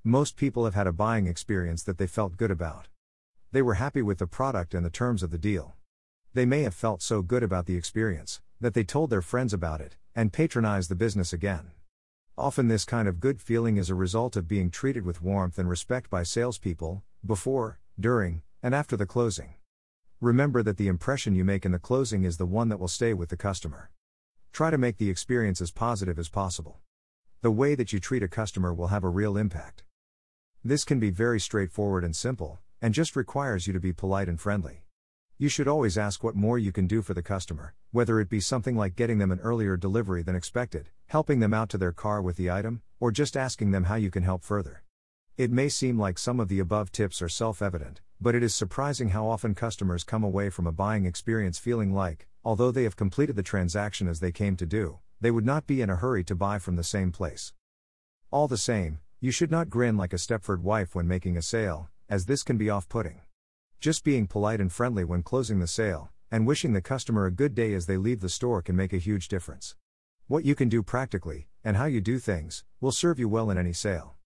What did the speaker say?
Most people have had a buying experience that they felt good about. They were happy with the product and the terms of the deal. They may have felt so good about the experience that they told their friends about it and patronized the business again. Often this kind of good feeling is a result of being treated with warmth and respect by salespeople, before, during, and after the closing. Remember that the impression you make in the closing is the one that will stay with the customer. Try to make the experience as positive as possible. The way that you treat a customer will have a real impact. This can be very straightforward and simple, and just requires you to be polite and friendly. You should always ask what more you can do for the customer, whether it be something like getting them an earlier delivery than expected, helping them out to their car with the item, or just asking them how you can help further. It may seem like some of the above tips are self-evident, but it is surprising how often customers come away from a buying experience feeling like, although they have completed the transaction as they came to do, they would not be in a hurry to buy from the same place. All the same, you should not grin like a Stepford wife when making a sale, as this can be off-putting. Just being polite and friendly when closing the sale, and wishing the customer a good day as they leave the store can make a huge difference. What you can do practically, and how you do things, will serve you well in any sale.